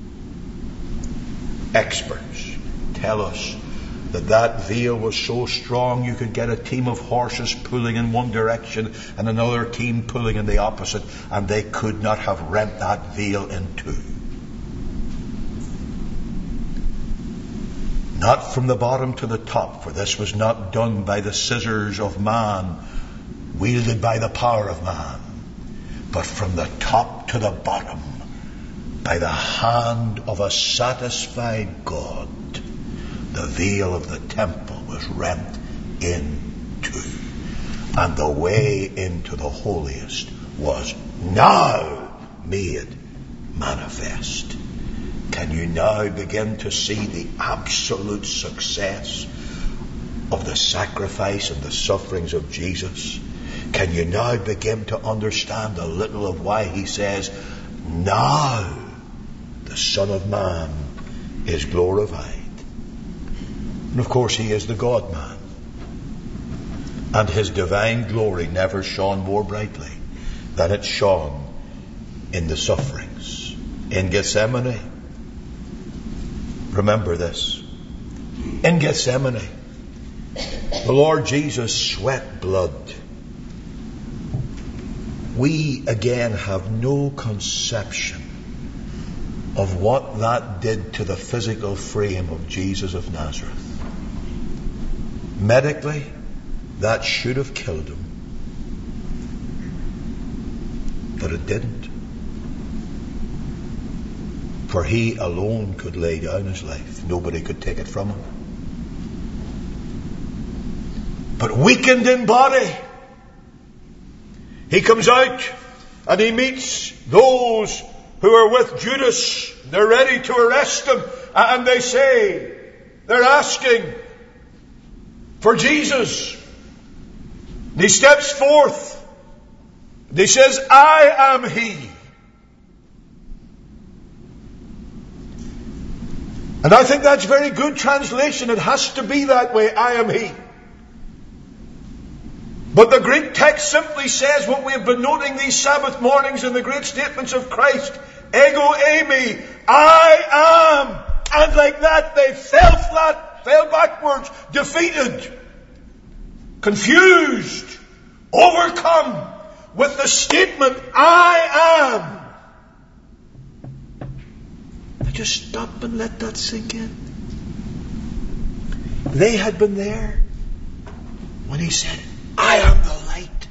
experts, tell us that veil was so strong you could get a team of horses pulling in one direction and another team pulling in the opposite, and they could not have rent that veil in two. Not from the bottom to the top, for this was not done by the scissors of man, wielded by the power of man, but from the top to the bottom, by the hand of a satisfied God. The veil of the temple was rent in two, and the way into the holiest was now made manifest. Can you now begin to see the absolute success of the sacrifice and the sufferings of Jesus? Can you now begin to understand a little of why he says, "Now the Son of Man is glorified"? And of course he is the God-man. And his divine glory never shone more brightly than it shone in the sufferings in Gethsemane. Remember this. In Gethsemane, the Lord Jesus sweat blood. We again have no conception of what that did to the physical frame of Jesus of Nazareth. Medically, that should have killed him. But it didn't. For he alone could lay down his life. Nobody could take it from him. But weakened in body, he comes out and he meets those who are with Judas. They're ready to arrest him. And they say, they're asking for Jesus. And he steps forth. And he says, "I am he." And I think that's very good translation. It has to be that way. I am he. But the Greek text simply says what we have been noting these Sabbath mornings in the great statements of Christ. Ego eimi. I am. And like that they fell flat, fell backwards, defeated, confused, overcome with the statement, "I am." Now just stop and let that sink in. They had been there when he said, "I am the light."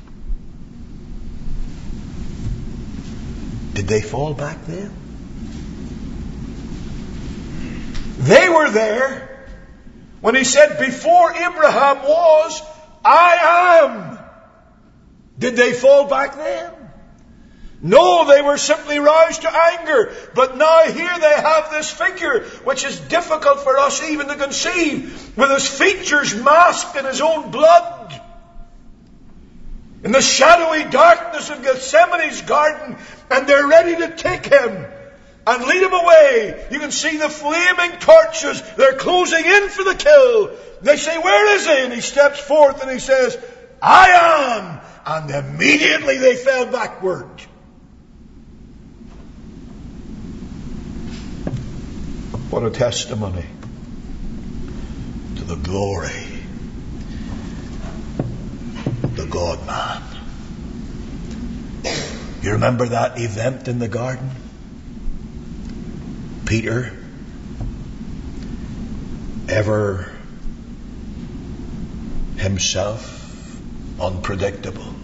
Did they fall back then? They were there when he said, "Before Abraham was, I am." Did they fall back then? No, they were simply roused to anger. But now here they have this figure, which is difficult for us even to conceive, with his features masked in his own blood. In the shadowy darkness of Gethsemane's garden, and they're ready to take him and lead him away. You can see the flaming torches. They're closing in for the kill. They say, "Where is he?" And he steps forth and he says, "I am." And immediately they fell backward. What a testimony to the glory, the God-man. You remember that event in the garden? Peter, ever himself unpredictable,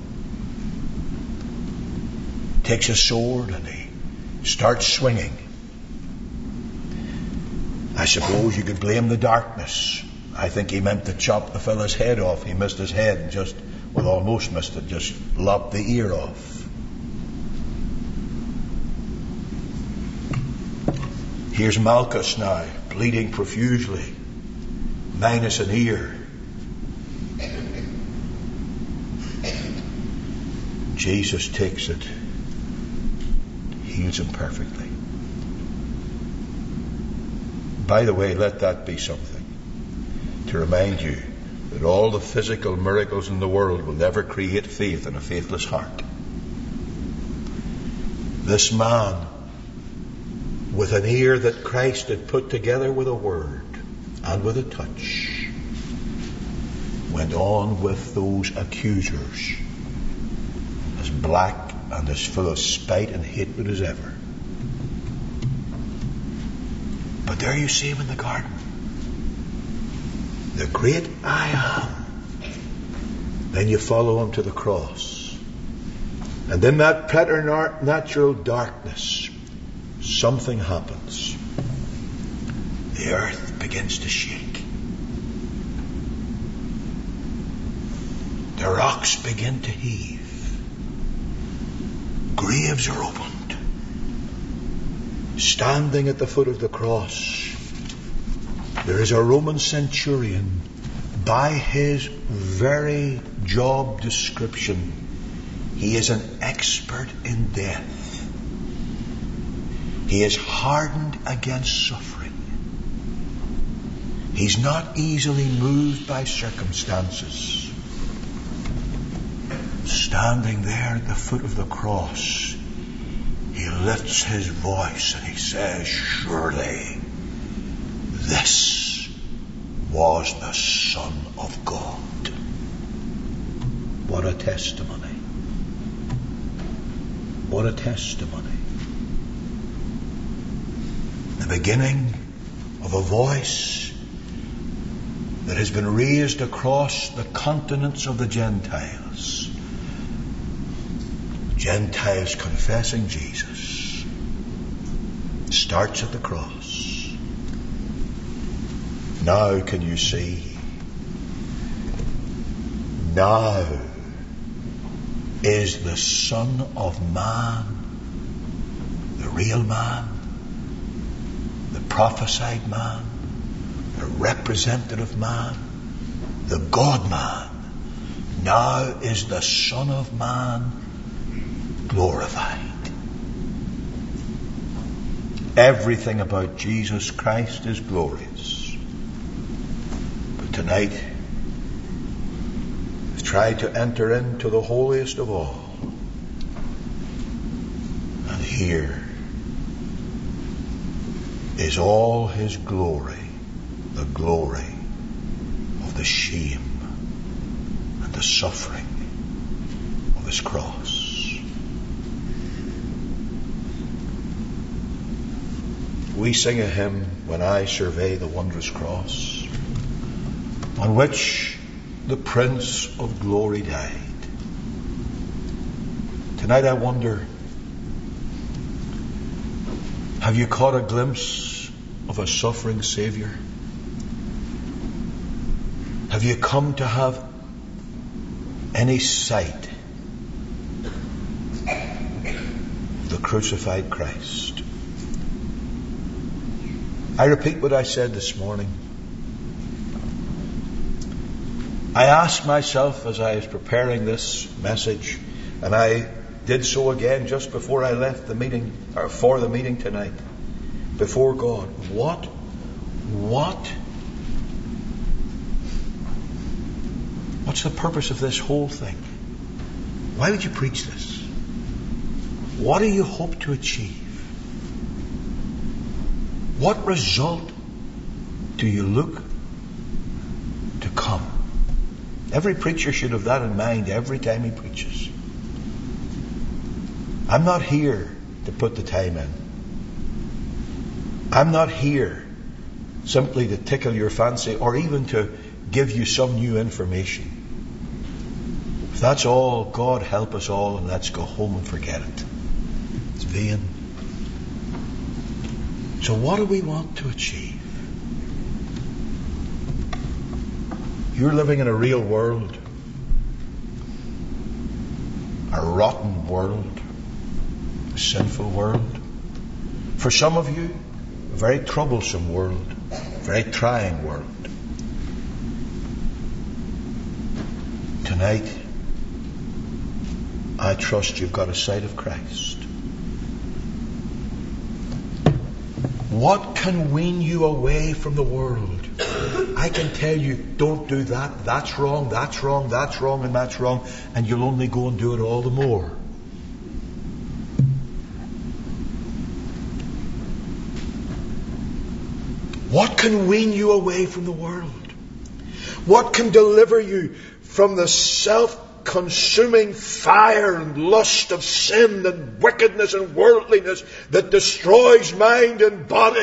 takes a sword and he starts swinging. I suppose you could blame the darkness. I think he meant to chop the fellow's head off. He missed his head and almost missed it, just lopped the ear off. Here's Malchus now, bleeding profusely, minus an ear. Jesus takes it, heals him perfectly. By the way, let that be something to remind you that all the physical miracles in the world will never create faith in a faithless heart. This man, with an ear that Christ had put together with a word and with a touch, went on with those accusers as black and as full of spite and hatred as ever. But there you see him in the garden, the great I am. Then you follow him to the cross, and in that preternatural darkness, something happens. The earth begins to shake. The rocks begin to heave. Graves are opened. Standing at the foot of the cross, there is a Roman centurion. By his very job description, he is an expert in death. He is hardened against suffering. He's not easily moved by circumstances. Standing there at the foot of the cross, he lifts his voice and he says, surely this was the Son of God. What a testimony. What a testimony. The beginning of a voice that has been raised across the continents of the Gentiles. Gentiles confessing Jesus. Starts at the cross. Now can you see? Now is the Son of Man, the real man, the prophesied man, the representative man, the God-man. Now is the Son of Man glorified. Everything about Jesus Christ is glorious. But tonight, we've tried to enter into the holiest of all. And here is all his glory, the glory of the shame and the suffering of his cross. We sing a hymn, When I Survey the Wondrous Cross, on which the Prince of Glory died. Tonight I wonder, have you caught a glimpse of a suffering Saviour? Have you come to have any sight of the crucified Christ? I repeat what I said this morning. I asked myself as I was preparing this message, and I did so again just before I left the meeting, or for the meeting tonight, before God, what's the purpose of this whole thing? Why would you preach this? What do you hope to achieve? What result do you look to come? Every preacher should have that in mind every time he preaches. I'm not here to put the time in. I'm not here simply to tickle your fancy or even to give you some new information. If that's all, God help us all, and let's go home and forget it. It's vain. So what do we want to achieve? You're living in a real world, a rotten world, a sinful world. For some of you, A very troublesome world, a very trying world. Tonight, I trust you've got a sight of Christ. What can wean you away from the world? I can tell you, don't do that. That's wrong, that's wrong, that's wrong, and that's wrong. And you'll only go and do it all the more. What can wean you away from the world? What can deliver you from the self-consuming fire and lust of sin and wickedness and worldliness that destroys mind and body?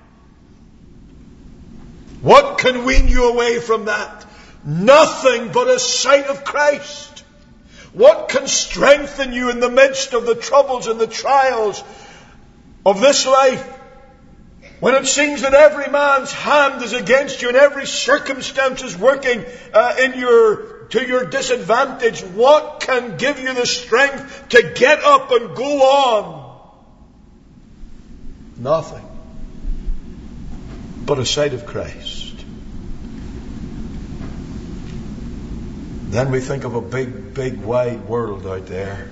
What can wean you away from that? Nothing but a sight of Christ. What can strengthen you in the midst of the troubles and the trials of this life? When it seems that every man's hand is against you and every circumstance is working to your disadvantage, what can give you the strength to get up and go on? Nothing but a sight of Christ. Then we think of a big, big, wide world out there.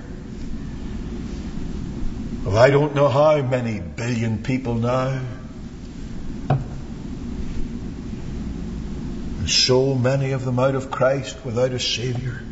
Well, I don't know how many billion people now. And so many of them out of Christ, without a Saviour.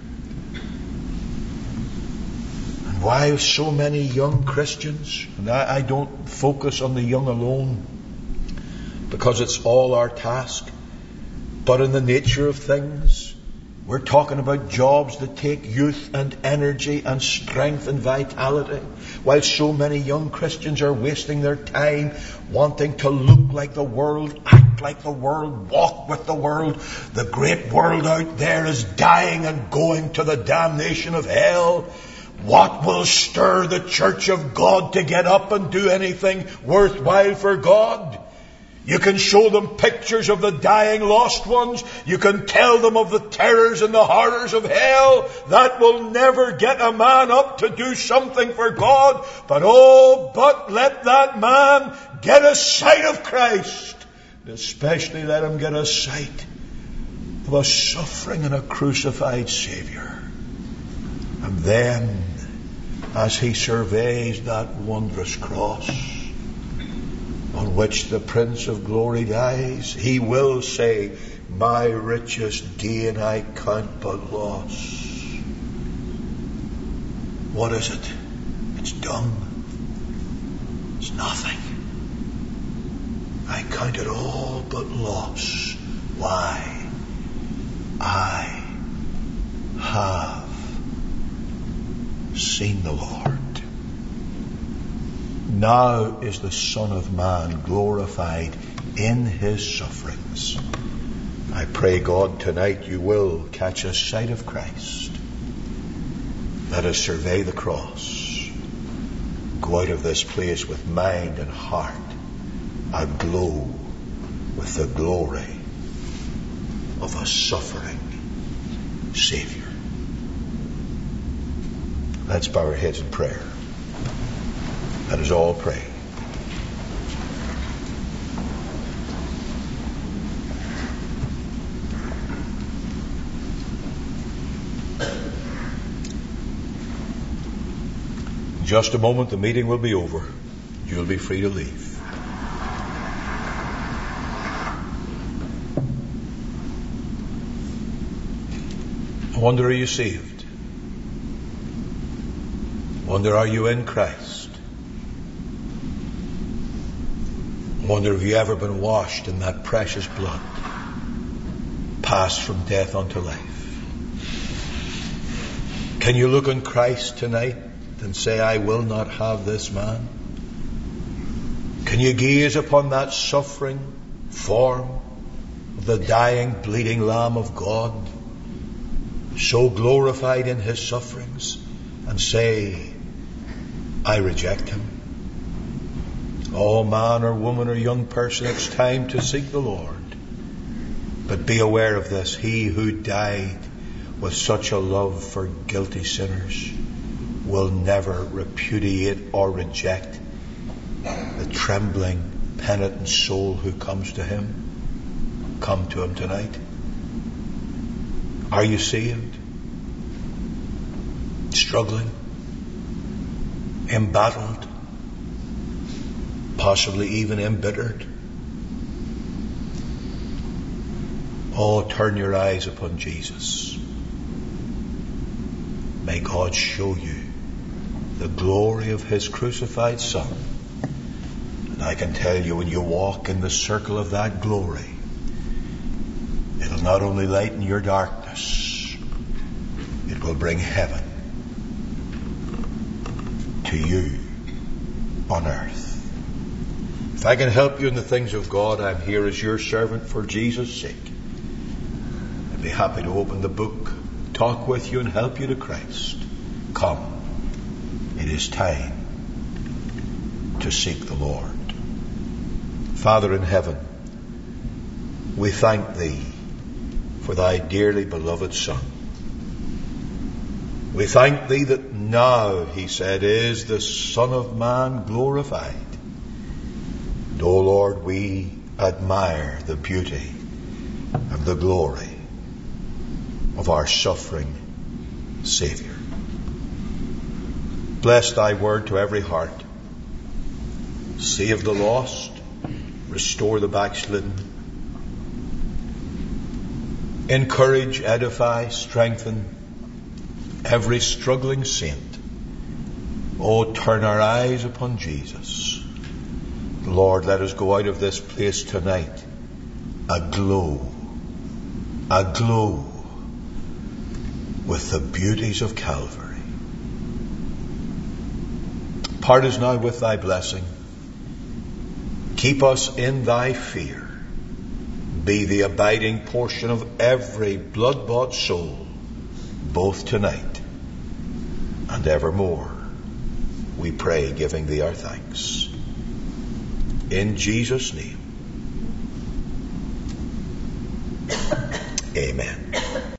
And why so many young Christians? And I don't focus on the young alone, because it's all our task. But in the nature of things, we're talking about jobs that take youth and energy and strength and vitality, while so many young Christians are wasting their time wanting to look like the world, act like the world, walk with the world. The great world out there is dying and going to the damnation of hell. What will stir the church of God to get up and do anything worthwhile for God? You can show them pictures of the dying lost ones. You can tell them of the terrors and the horrors of hell. That will never get a man up to do something for God. But let that man get a sight of Christ. And especially let him get a sight of a suffering and a crucified Saviour. And then, as he surveys that wondrous cross on which the Prince of Glory dies, he will say, my richest gain I count but loss. What is it? It's dung. It's nothing. I count it all but loss. Why? I have seen the Lord. Now is the Son of Man glorified in his sufferings. I pray, God, tonight you will catch a sight of Christ. Let us survey the cross. Go out of this place with mind and heart aglow with the glory of a suffering Saviour. Let's bow our heads in prayer. Let us all pray. In just a moment, the meeting will be over. You'll be free to leave. I wonder, are you saved? I wonder, are you in Christ? I wonder, have you ever been washed in that precious blood, passed from death unto life? Can you look on Christ tonight and say, I will not have this man? Can you gaze upon that suffering form of the dying, bleeding Lamb of God, so glorified in his sufferings, and say, I reject him? Oh, man or woman or young person, it's time to seek the Lord. But be aware of this. He who died with such a love for guilty sinners will never repudiate or reject the trembling, penitent soul who comes to him, come to him tonight. Are you saved? Struggling? Embattled? Possibly even embittered? Oh, turn your eyes upon Jesus. May God show you the glory of his crucified Son. And I can tell you, when you walk in the circle of that glory, it'll not only lighten your darkness, it will bring heaven to you on earth. If I can help you in the things of God, I'm here as your servant for Jesus' sake. I'd be happy to open the book, talk with you and help you to Christ. Come. It is time to seek the Lord. Father in heaven, we thank thee for thy dearly beloved Son. We thank thee that now, he said, is the Son of Man glorified. And, O Lord, we admire the beauty and the glory of our suffering Saviour. Bless thy word to every heart. Save the lost. Restore the backslidden. Encourage, edify, strengthen every struggling saint. Oh, turn our eyes upon Jesus. Lord, let us go out of this place tonight aglow with the beauties of Calvary. Part us now with thy blessing. Keep us in thy fear. Be the abiding portion of every blood-bought soul, both tonight and evermore. We pray, giving thee our thanks. In Jesus' name. Amen.